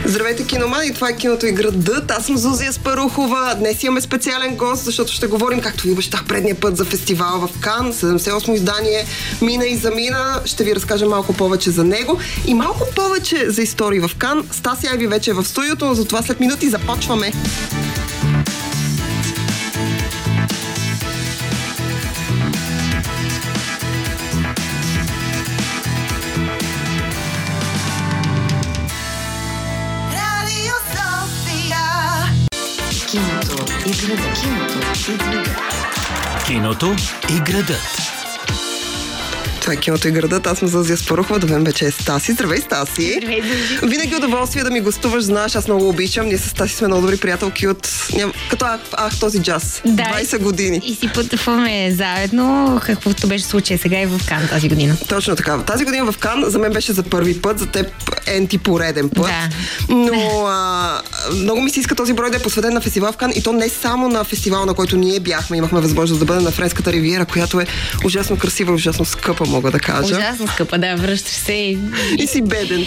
Здравейте, киномани! Това е Киното и градът. Аз съм Зузия Спарухова. Днес имаме специален гост, защото ще говорим, както ви обещах предния път, за фестивала в Кан. 78-о издание мина и замина. Ще ви разкажа малко повече за него и малко повече за истории в Кан. Стаси Айви вече е в студиото, но затова след минути започваме. Киното и градът. Това е Киното и градът. Аз съм Зузия Спарухова. До мен вече е Стаси. Здравей, Стаси! Здравей, Зузи! Винаги удоволствие да ми гостуваш. Знаеш, аз много обичам. Ние с Стаси сме много добри приятелки от... като този джаз. Да, 20 години. И си пътуваме заедно, каквото беше случая сега и в Кан тази година. Точно така. Тази година в Кан за мен беше за първи път, за теб енти пореден път. Да. Но много ми се иска този брой да е посветен на фестивал в Кан, и то не само на фестивал, на който ние бяхме. Имахме възможност да бъдем на Френската ривиера, която е ужасно красива, ужасно скъпа, мога да кажа. Ужасно скъпа, да, връщаш се и си беден.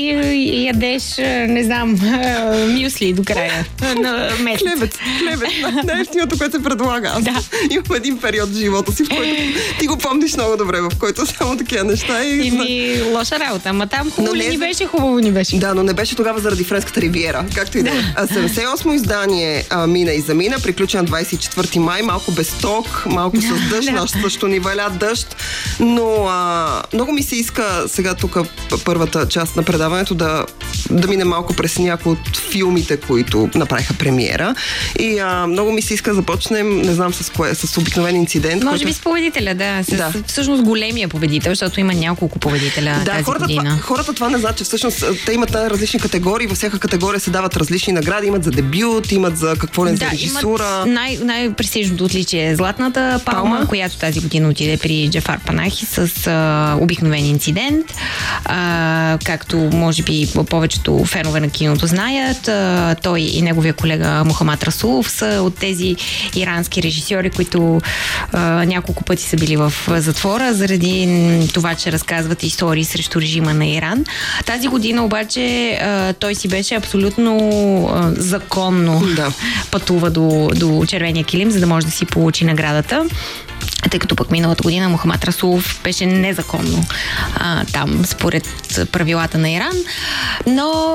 И ядеш, не знам, мюсли до края на месец. Хлебец. Най-ефтиното, което се предлага. Аз имам един период в живота си, в който ти го помниш много добре, в който само такива неща. И лоша работа, ама там хубаво ли ни беше, хубаво ни беше. Да, но не беше тогава заради Френската ривиера, както и да е. 78-о издание мина и замина, приключи на 24 май, малко без ток, малко с дъжд, също ни валя дъжд, но много ми се иска сега тук първата част на предаването да мине малко през някои от филмите, които направиха премиера, и много ми се иска да започнем, не знам с кое, с Обикновен инцидент. Може би с победителя, да. Всъщност големия победител, защото има няколко победителя тази година. Хората това не знаят, че всъщност те имат различни категории, във всяка категория се дават различни награди, имат за дебют, имат за какво не, за режисура. Най-престижното отличие е Златната палма, която тази година отиде при Джафар Панахи с Обикновен инцидент. Както може би повечето фенове на киното знаят, той и неговия колега Мохамад Расулов са от тези ирански режисьори, които няколко пъти са били в затвора заради това, че разказват истории срещу режима на Иран. Тази година обаче той си беше абсолютно законно пътува до червения килим, за да може да си получи наградата. Тъй като пък миналата година Мохамад Расулов беше незаконно там, според правилата на Иран. Но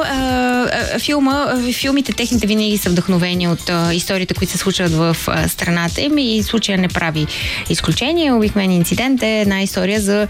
филмите техните винаги са вдъхновени от историите, които се случват в страната им, и случая не прави изключение. Обикновен инцидент е една история за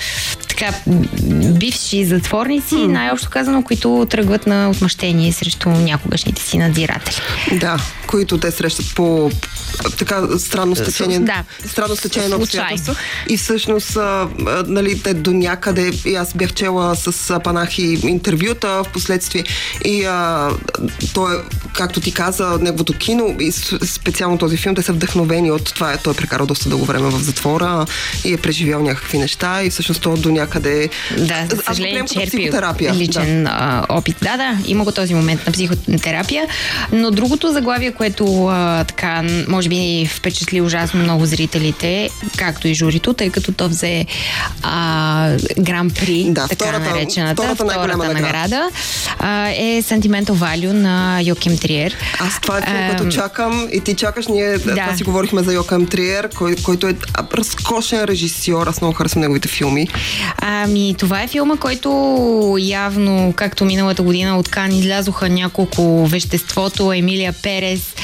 бивши затворници, най-общо казано, които тръгват на отмъщение срещу някогашните си надзиратели. Да, които те срещат по странно стечение на обстоятелства. И всъщност, те до някъде, и аз бях чела с Панахи интервюта в последствие, и той, както ти каза, неговото кино и специално този филм, те са вдъхновени от това. Той е прекарал доста дълго време в затвора и е преживял някакви неща, и всъщност то до някъде... Да, за съжаление, черпи личен опит. Да, има го този момент на психотерапия, но другото заглавие, което може би впечатли ужасно много зрителите, както и журито, тъй като то взе Гран-при, така наречената, втората награда, е Sentimental Value на Йоаким Триер. Аз това е филм, който чакам, и ти чакаш. Ние това си говорихме за Йоаким Триер, който е разкошен режисьор. Аз много харесвам неговите филми. Това е филма, който явно, както миналата година от Кан излязоха няколко: Веществото, Емилия Перес,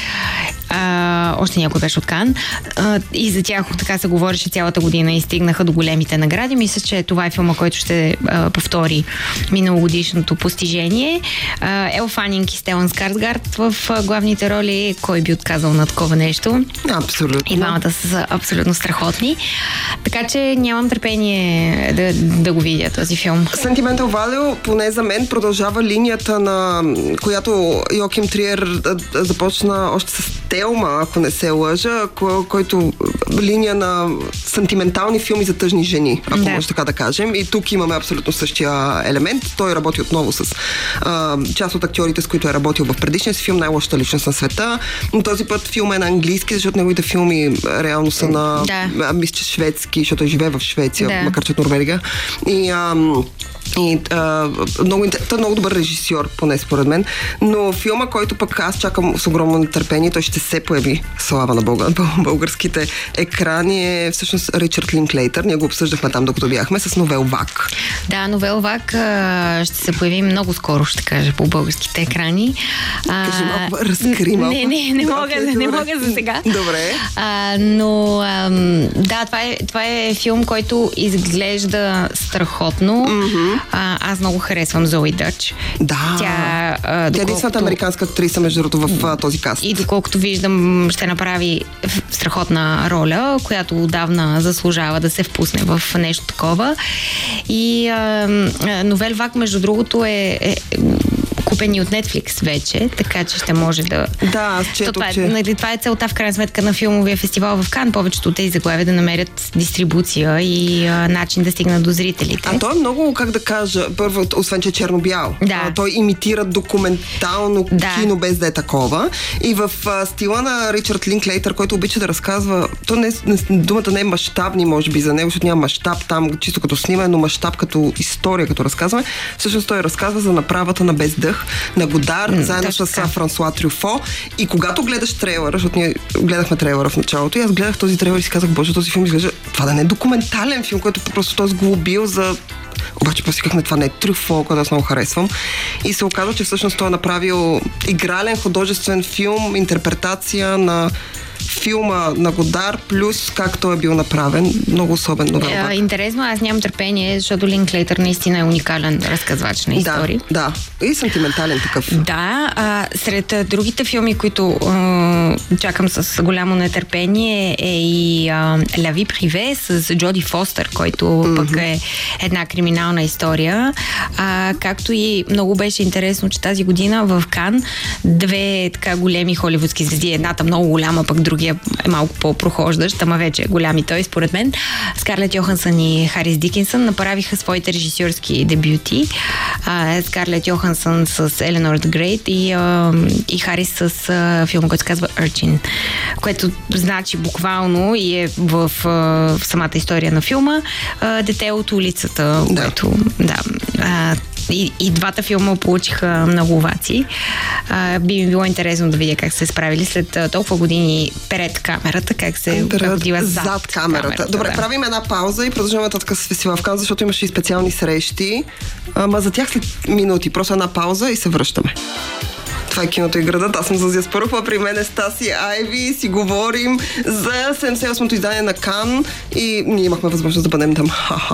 още някой беше от Кан, и за тях така се говореше цялата година и стигнаха до големите награди. Мисля, че това е филма, който ще повтори миналогодишното постижение. Ел Фанинг и Стелън Скарсгард в главните роли. Кой би отказал на такова нещо? Абсолютно. И двамата са абсолютно страхотни. Така че нямам търпение да го видя този филм. Sentimental Value, поне за мен, продължава линията, на която Йоаким Триер започна още с Телма, ако не се лъжа, който линия на сантиментални филми за тъжни жени, ако може така да кажем. И тук имаме абсолютно същия елемент. Той работи отново с част от актьорите, с които е работил в предишния си филм "Най-лошата личност на света". Но този път филм е на английски, защото неговите филми реално са на мисля, шведски, защото живее в Швеция, макар че от Норвегия. И той е много добър режисьор, поне според мен. Но филма, който пък аз чакам с огромно нетърпение, той ще се появи, слава на българските екрани, е всъщност Ричард Линклейтър. Ние го обсъждахме там, докато бяхме, с Новел Вак. Да, Новел Вак ще се появи много скоро, ще кажа, по българските екрани. Кажи малко, разкри малко. Не мога за сега. Добре. Но да, това е филм, който изглежда страхотно. Аз много харесвам Зои Дъч. Да. Тя е единствената американска актриса, между другото, в този каст. И доколкото виждам, ще направи страхотна роля, която отдавна заслужава да се впусне в нещо такова. И Новел Вак, между другото, е купени от Netflix вече, така че ще може да... Да, аз четох, това е целта, в крайна сметка, на филмовия фестивал в Кан. Повечето от тези заглавия да намерят дистрибуция и начин да стигнат до зрителите. А той е много, как да кажа, първо, освен че черно-бял. Да. Той имитира документално кино, без да е такова. И в стила на Ричард Линклейтър, който обича да разказва, думата не е мащабни, може би, за него, защото няма мащаб там, чисто като снимане, но мащаб като история, като разказваме. Всъщност той разказва за направата на Без дъх на Годар, заедно с Франсуа Трюфо. И когато гледаш трейлера, защото ние гледахме трейлера в началото, и аз гледах този трейлер и си казах, боже, този филм изглежда, това да не е документален филм, който просто той сглобил за... Обаче посикахме, това не е Трюфо, който аз много харесвам. И се оказа, че всъщност той е направил игрален художествен филм, интерпретация на филма на Годар, плюс как той е бил направен. Много особен Новел Вак. Интересно, аз нямам търпение, защото Линклейтър наистина е уникален разказвач на истории. Да, и сантиментален такъв. Да, сред другите филми, които чакам с голямо нетърпение, е и La Vie Privée с Джоди Фостер, който пък е една криминална история. Както и много беше интересно, че тази година в Кан две така големи холивудски звезди, едната много голяма, пък другия е малко по-прохождащ, ама вече е голям и той, според мен. Скарлет Йохансън и Харис Дикинсън направиха своите режисьорски дебюти. Скарлет Йохансън с Еленор the Great и Харис с филм, който се казва Urchin, което значи буквално и е в самата история на филма дете от улицата, което и двата филма получиха много овации. Би ми било интересно да видя как се справили след толкова години пред камерата, как се работила зад камерата. Добре, правим една пауза и продължаваме нататък с фестивал в Кан, защото имаше и специални срещи. Ама за тях след минути. Просто една пауза и се връщаме. Това е Киното и градът. Аз съм Зузия Спарухова, при мен е Стаси Айви. Си говорим за 78-то издание на Кан и ние имахме възможност да бъдем там.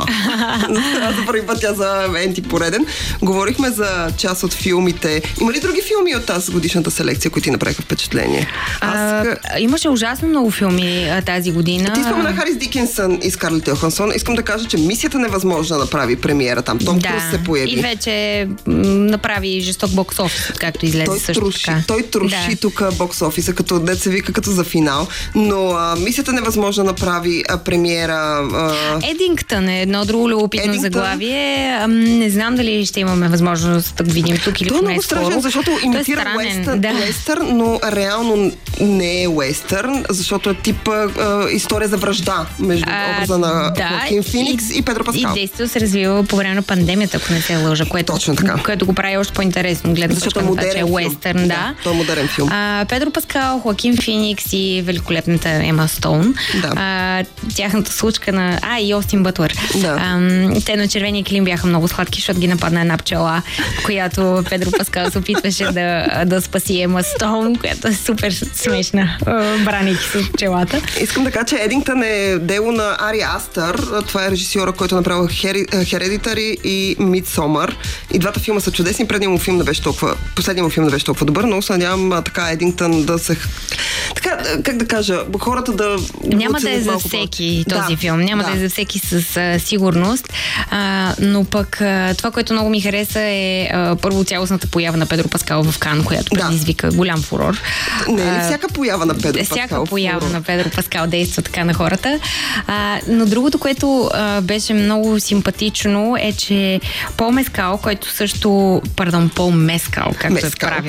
За първи път тя за енти пореден. Говорихме за част от филмите. Има ли други филми от тази годишната селекция, които ти направиха впечатление? Имаше ужасно много филми тази година. Ти спомена Харис Дикинсън и Скарлет Йохансън. Искам да кажа, че Мисията невъзможна направи премиера там. Том Круз се появи. И вече направи жесток бокс офис, както излезе. Той троши тук бокс офиса, като деца вика, като за финал. Но Мисията невъзможна направи премиера. Едингтън е едно друго любопитно заглавие. Не знам дали ще имаме възможност да го видим тук или поне скоро. Той е много страшен, защото имитира уестърн, но реално не е уестърн, защото е тип история за вражда между образа на Хоакин Феникс и Педро Паскал. И действието се развива по време на пандемията, ако не се лъжа, което го прави още по-интересно. Защото е модерен уестърн, да. Той е модерен филм. Педро Паскал, Хоакин Феникс и великолепната Ема Стоун. Тяхната случка на... и Остин Бътлър. Те на червения килим бяха много сладки, защото ги нападна една пчела, която Педро Паскал се опитваше да спаси Ема Стоун, която е супер смешна, бранейки с пчелата. Искам да кажа, че Едингтън е дело на Ари Астър. Това е режисьора, който направил Hereditary и Midsommar. И двата филма са чудесни. Последният му филм не беше толкова добър, но се надявам така Едингтън да се... Така, как да кажа, хората да... Няма да е за всеки този филм. Няма да е за всеки със сигурност. Но пък това, което много ми хареса е първо цялостната поява на Педро Паскал в Кан, която предизвика голям фурор. Не е ли всяка поява на Педро Паскал? Всяка поява на Педро Паскал действа така на хората. Но другото, което беше много симпатично е, че Пол Мескал, който също... Пол Мескал, както е правилно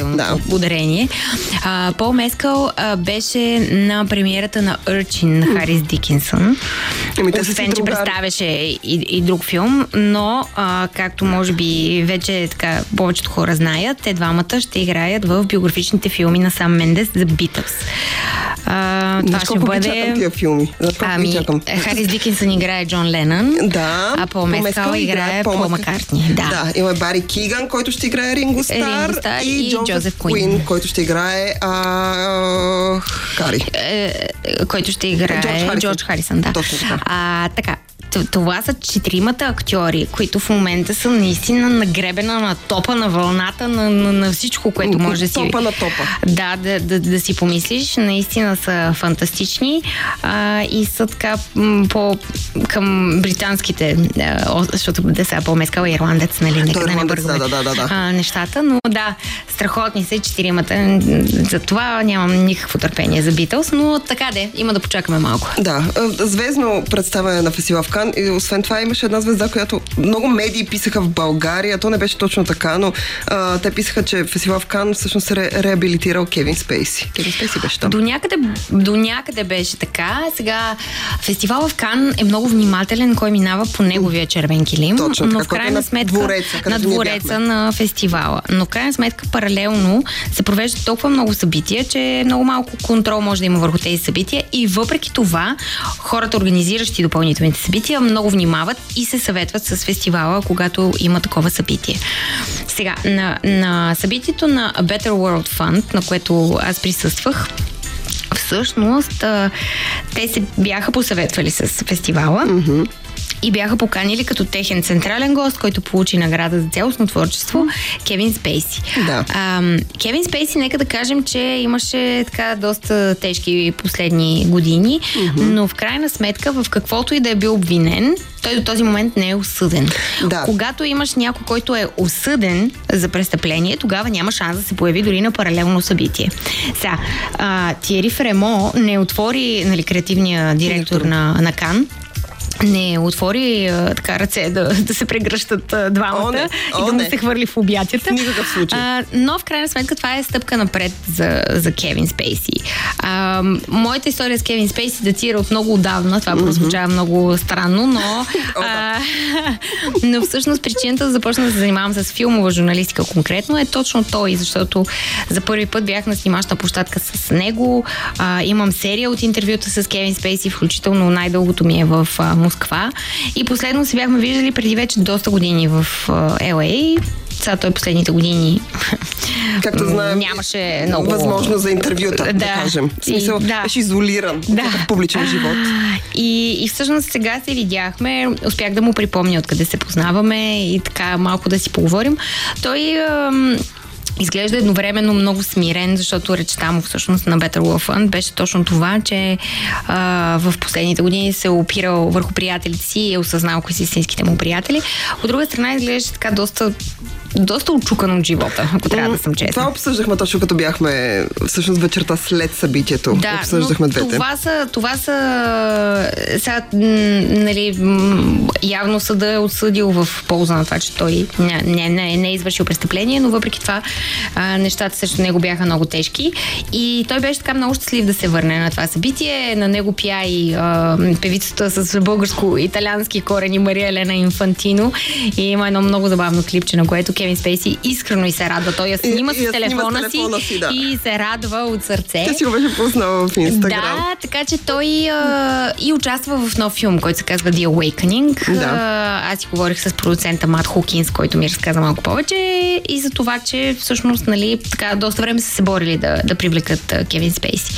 правилното ударение. Пол Мескъл беше на премиерата на Urchin на Харис Дикинсън. Освен, че представяше и друг филм, но както може би вече така повечето хора знаят, те двамата ще играят в биографичните филми на Сам Мендес за Beatles. Това ще бъде... Тия филми? Харис Дикинсън играе Джон Ленън, а Пол Мескъл играе Пол Маккартни. Да, има Бари Киган, който ще играе Ринго Стар, и Джозеф Куин, който ще играе Хари. Който ще играе Джордж Харисън, да. Точно така. Така. Това са 4 актьори, които в момента са наистина нагребена на топа, на вълната, на всичко, което може да си... Топа на топа. Да си помислиш. Наистина са фантастични и са така към британските, защото са Пол Мескъл и ирландец, нали? Нека да не бъргаме нещата, но да, страхотни са 4. За това нямам никакво търпение за Beatles, но така има да почакаме малко. Да, звездно представяне на фестивал в Кан. И освен това имаше една звезда, която много медии писаха в България. То не беше точно така, но те писаха, че фестивал в Кан всъщност реабилитирал Кевин Спейси. Кевин Спейси беше там. До някъде беше така. Сега фестивал в Кан е много внимателен, кой минава по неговия червен килим. Точно, но в крайна сметка на двореца на фестивала. Но в крайна сметка паралелно се провеждат толкова много събития, че много малко контрол може да има върху тези събития и въпреки това хората, организиращи допълнителните събития, много внимават и се съветват с фестивала, когато има такова събитие. Сега, на събитието на A Better World Fund, на което аз присъствах, всъщност те се бяха посъветвали с фестивала и бяха поканили като техен централен гост, който получи награда за цялостно творчество, Кевин Спейси. Да. Кевин Спейси, нека да кажем, че имаше така доста тежки последни години, но в крайна сметка в каквото и да е бил обвинен, той до този момент не е осъден. Да. Когато имаш някой, който е осъден за престъпление, тогава няма шанс да се появи дори на паралелно събитие. Сега, Тиери Фремо не отвори, нали, креативния директор на Кан, не отвори така ръце да се прегръщат двамата и да му се хвърли в обятията. В никакъв случай. Но в крайна сметка това е стъпка напред за Кевин Спейси. Моята история с Кевин Спейси датира от много отдавна. Това прозвучава много странно, но всъщност причината да започна да се занимавам с филмова журналистика конкретно е точно той, защото за първи път бях на снимачна площадка с него. Имам серия от интервюта с Кевин Спейси, включително най-дългото ми е в Москва. И последно се бяхме виждали преди вече доста години в LA. Сега той последните години както знаем, нямаше много възможност за интервюта, да кажем. В смисъл, беше изолиран от публичен живот. И всъщност сега се видяхме, успях да му припомня откъде се познаваме и така малко да си поговорим. Той изглежда едновременно много смирен, защото речта му всъщност на Better World Fund беше точно това, че в последните години се опирал върху приятелите си и е осъзнал кои са истинските му приятели. От друга страна изглежда така доста отчукан от живота, ако трябва да съм честна. Това обсъждахме точно като бяхме всъщност вечерта след събитието. Да, обсъждахме двете. Това са сега, нали, явно съда е отсъдил в полза на това, че той не е извършил престъпление, но въпреки това нещата срещу него бяха много тежки и той беше така много щастлив да се върне на това събитие. На него пя и певицата с българско-италиански корени Мария Елена Инфантино и има едно много забавно клипче, на което Кевин Спейси искрено и се радва. Той я снима с телефона си и се радва от сърце. Тя си го беше пуснала в Инстаграм. Да, така че той и участва в нов филм, който се казва The Awakening. Да. Аз си говорих с продуцента Мат Хокинс, който ми разказа малко повече и за това, че всъщност, нали, така доста време са се борили да привлекат Кевин Спейси.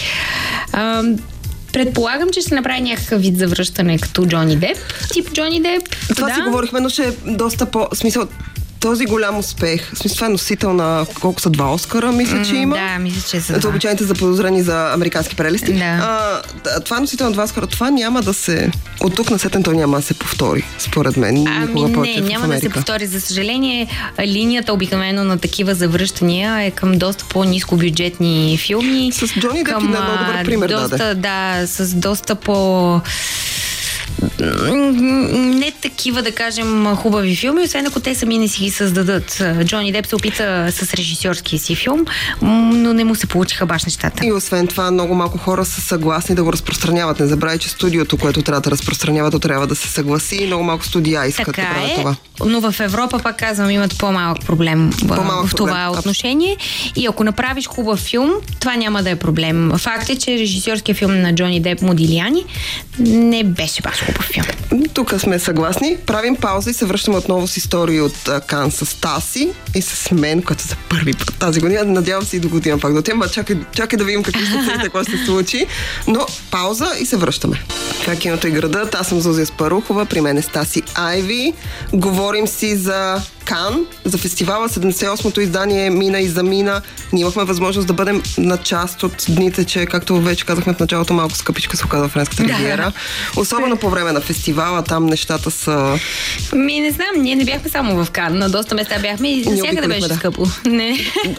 Предполагам, че ще направи някакъв вид завръщане като Джони Деп. Тип Джони Деп. Това си говорихме, но ще е доста смисъл, този голям успех. В смисъл, това е носител на колко са 2 Оскара, мисля, че има. Да, мисля, че са 2. За обичайните заподозрени за американски прелести. Да. Това е носител на 2 Оскара. Това няма да се... От тук на сетен той няма да се повтори, според мен. Никога повече няма в Америка. Да се повтори. За съжаление, линията обикновено на такива завръщания е към доста по-ниско бюджетни филми. С Джони Деп е много добър пример. С доста по... не такива, да кажем, хубави филми, освен ако те сами не си ги създадат. Джони Деп се опита с режисьорския си филм, но не му се получиха баш нещата. И освен това, много малко хора са съгласни да го разпространяват. Не забравяй, че студиото, което трябва да разпространява, то трябва да се съгласи и много малко студия искат да правят това. Но в Европа, пак казвам, имат по-малък проблем в това отношение. И ако направиш хубав филм, това няма да е проблем. Факт е, че режисьорския филм на Джони Деп Модилиани не беше баш хубав филм. Тук сме съгласни. Правим пауза и се връщаме отново с истории от Кан с Таси и с мен, което за първи път тази година. Надявам се и до година пак да отидем. Чакай да видим какви ще се какво ще се случи. Но пауза и се връщаме. Това е Киното и градът. Аз съм Зузия Спарухова. При мен е Стаси Айви. Говорим си за Кан, за фестивала. 78-то издание мина и замина. Ние имахме възможност да бъдем на част от дните, че, както вече казахме в началото, малко скъпичка се оказа в Френската ривиера. Особено по време на фестивала, там нещата са... Не знам, ние не бяхме само в Кан. На доста места бяхме и всякъде беше скъпо. Не.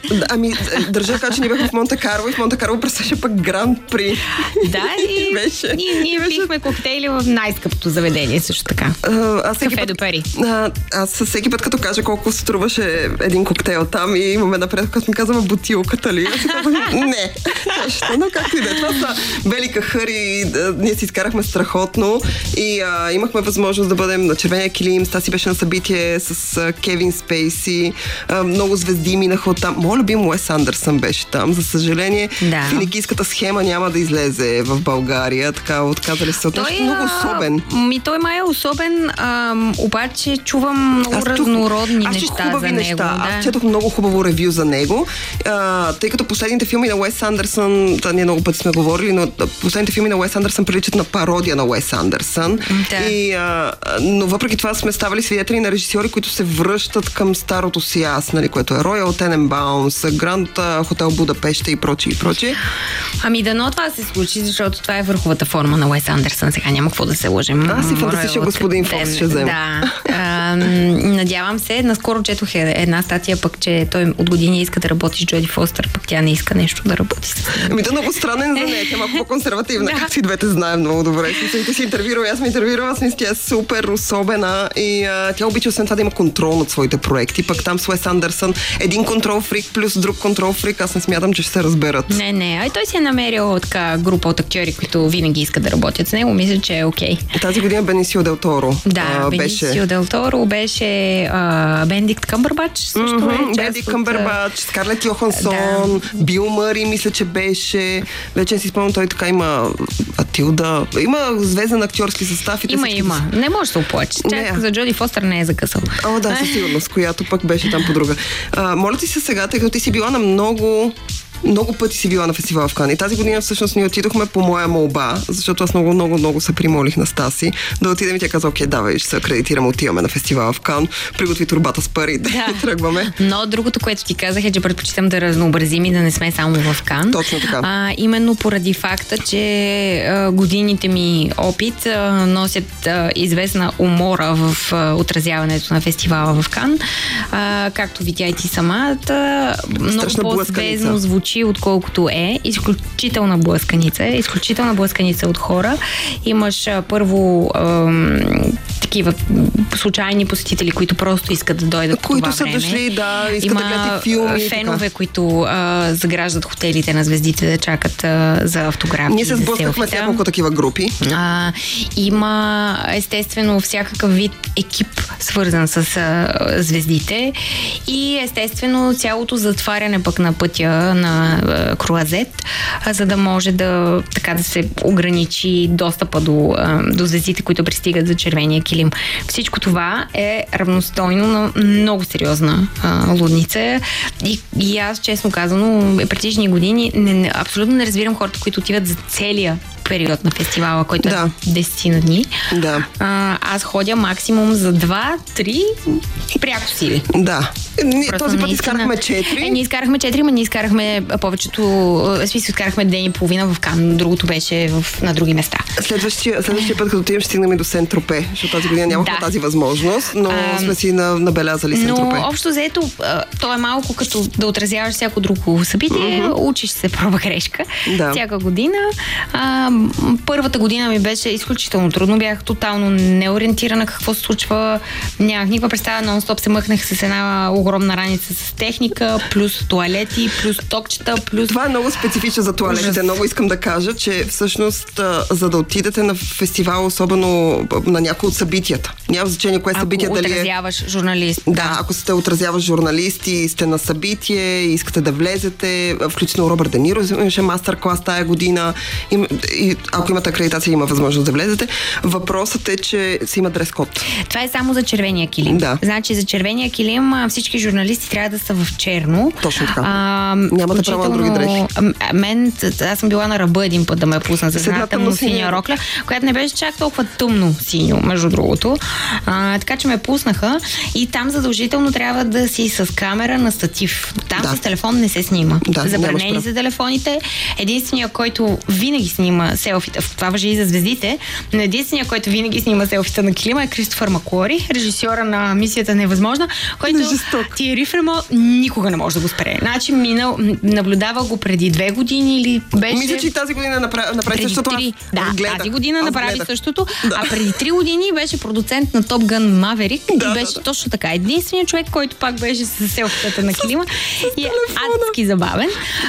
Държа така, че ние бяхме в Монте-Карло и в Монте-Карло пресеше пък Гранд При. Да, и ние пихме коктейли в най-скъпото заведение също така. Кафе до Пари. Аз всеки път, като кажа колко струваше един коктейл там и имаме напред, като ми казваме бутилката ли? Не. Но както и да е. Това са бели кахъри. Ние си изкарахме страхотно и имахме възможност да бъдем на червения килим. Стаси беше на събитие с Кевин Спейси. Много звезди минаха оттам. Моят любим Уес Андерсън беше там. За съжаление, финикийската схема няма да излезе в България. Така отказали се от нещо много особен. Той май е особен, обаче чувам много разнородни неща за него. Да. Аз четох много хубаво ревю за него, тъй като последните филми на Уес Андерсън, ние много пъти сме говорили, но последните филми на Уес Андерсън приличат на пародия на Уес Андерсън. Да. Но въпреки това сме ставали свидетели на режисьори, които се връщат към старото си аз, нали, което е Royal Tenenbaums, Grand Хотел Будапеща и прочие. Дано това се случи, защото това е върховата форма на Уес Андерсън. Сега няма какво да се лъжим. Аз и фантастичен господин Фокс ще взема. Да. Надявам се. Наскоро четох една статия пък, че той от години иска да работи с Джоди Фостер, пък тя не иска нещо да работи с него. Да, много странен за нея. Тя е малко по-консервативна, както и двете знаем много добре. Ти си интервюирала, аз ме интервюирала, аз мисля, тя е супер особена и тя обича освен това да има контрол над своите проекти. Пък там с Уес Андерсън един контрол фрик плюс друг контрол фрик, аз не смятам, че ще се разберат. Не. Той си е намерил така група от актьори, които винаги искат да работят с него. Мисля, че е окей. Тази година Бенисио Дел Торо. Да, Бенисио Дел Торо беше Бендикт Къмбърбач също Бендикт Къмбърбач, Скарлет Йохансон, Бил Мъри, мисля, че беше. Вече не си спомням, той така има Атилда. Има звезден актьорски състав. Има. Не може да се оплаче. Чак за Джоди Фостер не е закъсал. Да, със сигурност, която пък беше там по друга. Моля ти се сега, тъй като ти си била на много пъти си била на фестивал в Кан. И тази година всъщност ние отидохме по моя молба, защото аз много се примолих на Стаси да отидем и тя каза, окей, давай, ще се акредитираме, отиваме на фестивал в Кан, приготви турбата с парите и тръгваме. Но другото, което ти казах е, че предпочитам да разнообразим и да не сме само в Кан. Точно така. Именно поради факта, че годините ми опит носят известна умора в отразяването на фестивала в Кан. Както видя и ти самата, много по-звездно звучи, отколкото е. Изключителна блъсканица от хора. Имаш първо такива случайни посетители, които просто искат да дойдат по това време. Които са дошли, искат да гледат филми. Фенове, които заграждат хотелите на звездите да чакат за автографи. Ние се сблъскахме с няколко такива групи. Има естествено всякакъв вид екип, свързан с звездите и естествено цялото затваряне пък на пътя на Круазет, за да може да се ограничи достъпа до звездите, които пристигат за червения килим. Всичко това е равностойно на много сериозна лудница и аз, честно казано, предишни години абсолютно не разбирам хората, които отиват за целия период на фестивала, който е 10 дни. Да. Аз ходя максимум за 2-3 пряко сили. Да. Този път изкарахме 4. Ние изкарахме 4, но ние изкарахме повечето, изкарахме ден и половина в Кан, другото беше на други места. Следващия път, като отидем, ще стигнем и до Сен-Тропе, защото тази година нямахме тази възможност, но сме си набелязали Сен-Тропе. Но общо заето, то е малко като да отразяваш всяко друго събитие, учиш се проба грешка всяка година. Първата година ми беше изключително трудно. Бях тотално неориентирана какво се случва. Нямах никаква представа. Нон-стоп се мъкнах с една огромна раница с техника, плюс туалети, плюс токчета, плюс... Това е много специфично за туалетите. Много искам да кажа, че всъщност за да отидете на фестивал, особено на някои от събитията. Няма значение кое събитие, дали е... Ако отразяваш журналист. Да, ако сте отразяваш журналисти, сте на събитие, искате да влезете, включително Робърт Де Ниро имаше мастер-клас тая година и ако имате акредитация, има възможност да влезете. Въпросът е, че си има дрес-код. Това е само за червения килим. Да. Значи за червения килим всички журналисти трябва да са в черно. Точно така. Нямате право на други дрехи. Аз съм била на ръба един път да ме пусна с една тъмно-синя рокля, която не беше чак толкова тъмно-синьо, между другото. Така че ме пуснаха и там задължително трябва да си с камера на статив. Там с телефон не се снима. Забранени за телефоните. Единственият, който винаги снима селфите, това важи и за звездите, но единственият, който винаги снима селфите на килима е Кристофър Маклори, режисьора на Мисията невъзможна, който Тиери Фремо никога не може да го спре. Значи наблюдава го преди 2 години или беше... Мисля, че тази година направи същото. Тази година направи същото, а преди 3 години беше продуцент на Top Gun Maverick и беше точно така. Единственият човек, който пак беше с селфитата на килима и е адски забавен.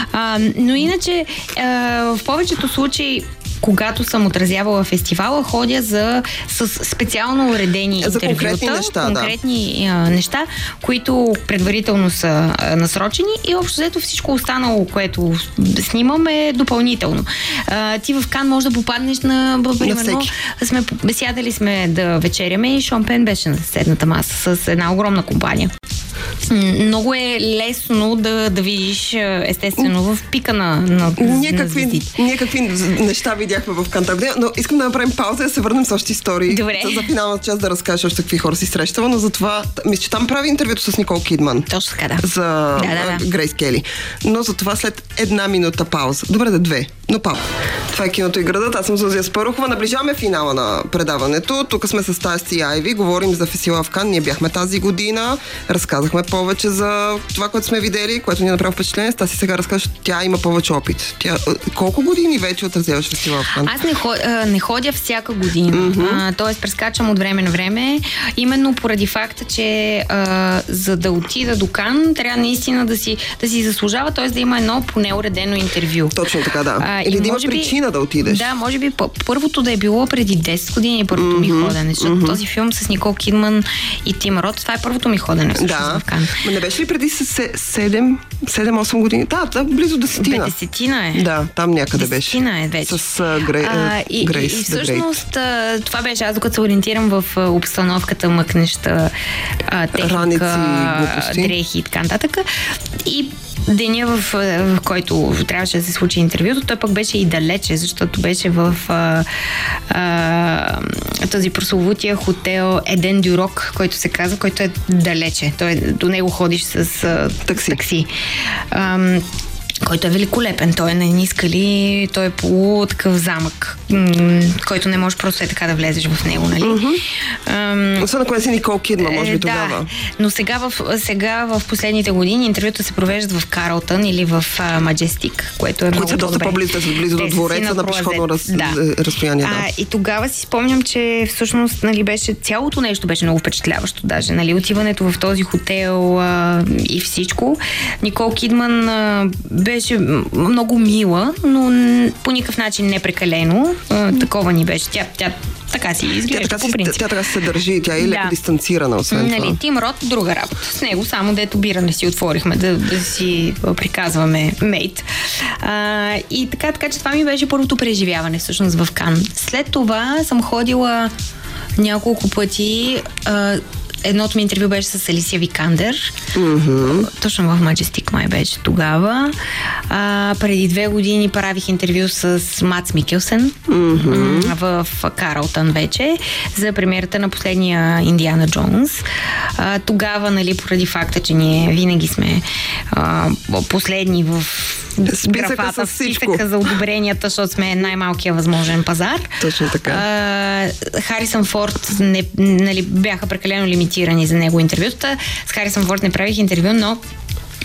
Но иначе в повечето случаи, когато съм отразявала фестивала, ходя с специално уредени интервюта, конкретни неща, които предварително са насрочени и общо взето всичко останало, което снимам е допълнително. Ти в Кан може да попаднеш примерно, сядали сме да вечеряме и Шон Пен беше на съседната маса с една огромна компания. Много е лесно да видиш, естествено, в пика на звездите. Някакви неща видяхме в Канта, но искам да направим пауза и да се върнем с още истории. Добре. За финалната част да разкажеш още какви хора си срещала, но затова мисля, че там прави интервюто с Никол Кидман. Точно така, да. За Грейс Кели. Но за това след 1 минута пауза. Добре, 2. Но пауза. Това е Киното и градът. Аз съм Зузия Спарухова. Наближаваме финала на предаването. Тук сме с Тасти и Айви. Говорим за фестивала в Кан. Ние бяхме тази година. Разказахме повече за това, което сме видели, което ни е направи впечатление. Таси сега разкажа, тя има повече опит. Колко години вече отразяваш фестивал в Кан? Аз не ходя всяка година. Тоест прескачам от време на време. Именно поради факта, че за да отида до Кан, трябва наистина да си заслужава, т.е. да има едно поне уредено интервю. Точно така, да. Или да има причина да отидеш. Да, може би първото да е било преди 10 години първото ми ходене. Защото този филм с Никол Кидман и Тим Рот, това е първото ми ходене в Кан. Не беше ли преди 7-8 години? Да, близо 10. 10 е. Да, там някъде беше. 10 е вече. С Грейс. И всъщност това беше, аз докато се ориентирам в обстановката, мъкнеща техника, дрехи и така нататък. И деня, в който трябваше да се случи интервюто, той пък беше и далече, защото беше в този прословутия хотел Еден Дюрок, който се казва, който е далече. До него ходиш с такси. Който е великолепен. Той е на едни скали, той е полу такъв замък, който не можеш просто така да влезеш в него, нали? Освен ако не си Никол Кидман, може би тогава. Да, но сега в последните години интервюта се провеждат в Карлтън или в Маджестик, което е много по-добре. Които са доста по-близо до двореца на пешеходно разстояние. И тогава си спомням, че всъщност беше цялото нещо беше много впечатляващо даже. Нали? Отиването в този хотел и всичко. Никол Кидман беше много мила, но по никакъв начин не прекалено. Такова ни беше. Тя така си изглежда по принцип. Тя така се държи, тя е леко дистанцирана, освен това. Тим Рот, друга работа. С него само дето бира не си отворихме, да си приказваме мейт. И така, че това ми беше първото преживяване всъщност в Кан. След това съм ходила няколко пъти. Едното ми интервю беше с Алисия Викандер. Точно в Маджестик май беше тогава. Преди 2 години правих интервю с Мац Микелсен в Карлтън вече за премиерата на последния Индиана Джонс. Тогава, нали, поради факта, че ние винаги сме последни в графата, списъка за одобренията, защото сме най-малкият възможен пазар. Точно така. Харисън Форд бяха прекалено лимитирани за него интервюта. С Харисън Форд не правих интервю, но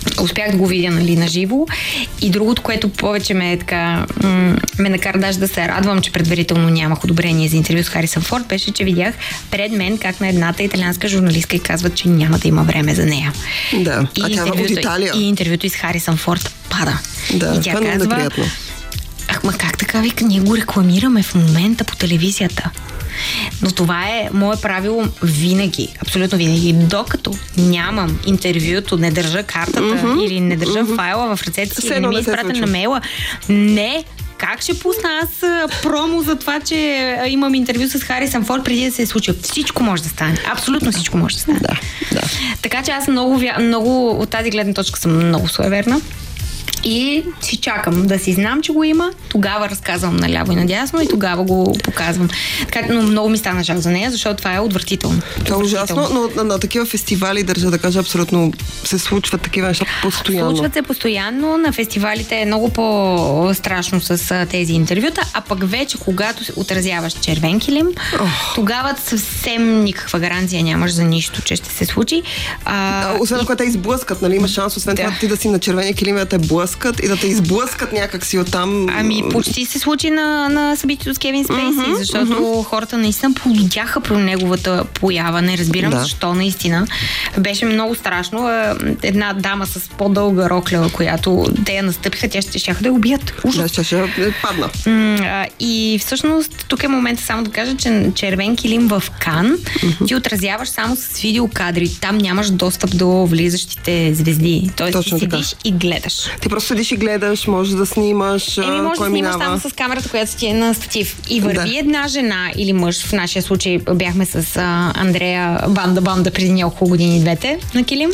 успях да го видя, нали, на живо. И другото, което повече ме накара даже да се радвам, че предварително нямах одобрение за интервю с Харисън Форд, беше, че видях пред мен как на едната италианска журналистка и казват, че няма да има време за нея. Да, а тя от Италия. И интервюто и с Харисън Форд пада. Да, и тя това е неприятно. Ма как така, вика, ние го рекламираме в момента по телевизията. Но това е мое правило винаги, абсолютно винаги. Докато нямам интервюто, не държа картата или не държа файла в ръцете си, или не ми е изпратен на мейла, не. Как ще пусна аз промо за това, че имам интервю с Харисън Форд преди да се случи? Всичко може да стане. Абсолютно всичко може да стане. Да. Така че аз много от тази гледна точка съм много суеверна. И си чакам да си знам, че го има, тогава разказвам наляво и надясно и тогава го показвам. Така, но много ми стана жал за нея, защото това е отвратително. Това е ужасно, но на такива фестивали, държа да кажа, абсолютно се случват такива неща постоянно. Случват се постоянно, на фестивалите е много по-страшно с тези интервюта, а пък вече, когато отразяваш червен килим, тогава съвсем никаква гаранция нямаш за нищо, че ще се случи. Освен ако те изблъскат, нали, има шанс, освен това ти да си на червения килим, да те блъскат и да те изблъскат някакси оттам. Почти се случи на събитието с Кевин Спейси, защото хората наистина полудяха про неговата поява. Не разбирам защо наистина. Беше много страшно. Една дама с по-дълга рокля, която те я настъпиха, тя щяха да я убият. Ужас. Да, ще падна. И всъщност тук е момента само да кажа, че червен килим в Кан ти отразяваш само с видеокадри. Там нямаш достъп до влизащите звезди. Тоест ти седиш и гледаш. Ти просто седиш и гледаш, можеш да снимаш. Може да снимаш само с камерата, която ти е на статив. И върви една жена или мъж, в нашия случай бяхме с Андрея Банда преди няколко години двете на килим.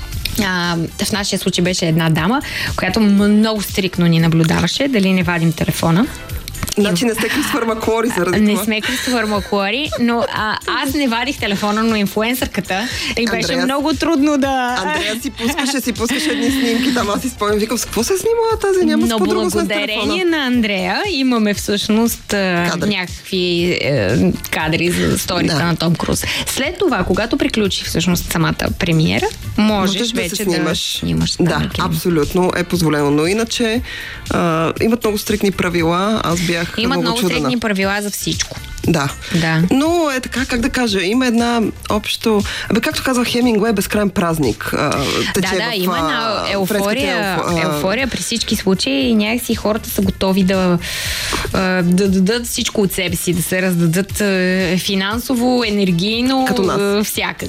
В нашия случай беше една дама, която много стрикно ни наблюдаваше, дали не вадим телефона. Значи не сте Кристофър Маклори заради това. Не сме Кристофър Маклори, но аз не вадих телефона, но инфлуенсърката и беше много трудно да... Андрея си пускаше едни снимки, там аз си спомням, викам, с какво се снимала тази? Няма с по-друго с телефона. Но благодарение на Андрея имаме всъщност някакви кадри за сторията на Том Круз. След това, когато приключи всъщност самата премиера, можеш вече да снимаш. Да, абсолютно е позволено, но иначе имат много стрикни правила. Аз бях имат много чудена. стрикни правила за всичко. Да. Но е така, как да кажа, има една общо... както казва Хемингуей, безкрайен празник. Има една еуфория при всички случаи и някакси хората са готови да дадат всичко от себе си, да се раздадат финансово, енергийно, всякак.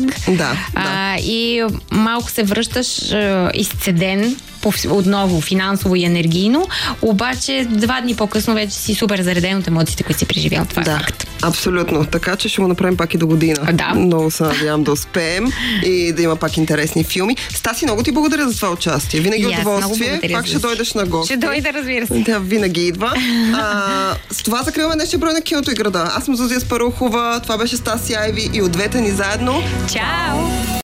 И малко се връщаш изцеден отново финансово и енергийно, обаче 2 дни по-късно вече си супер зареден от емоциите, които си преживял. Това е факт. Абсолютно. Така че ще го направим пак и до година. Много се надявам да успеем и да има пак интересни филми. Стаси, много ти благодаря за това участие. Винаги удоволствие. Пак ще дойдеш на гости. Ще дойда, разбира се. Тя винаги идва. С това закриваме днешния брой на Киното и града. Аз съм Зузия Спарухова, това беше Стаси Айви и от двете ни заедно. Чао!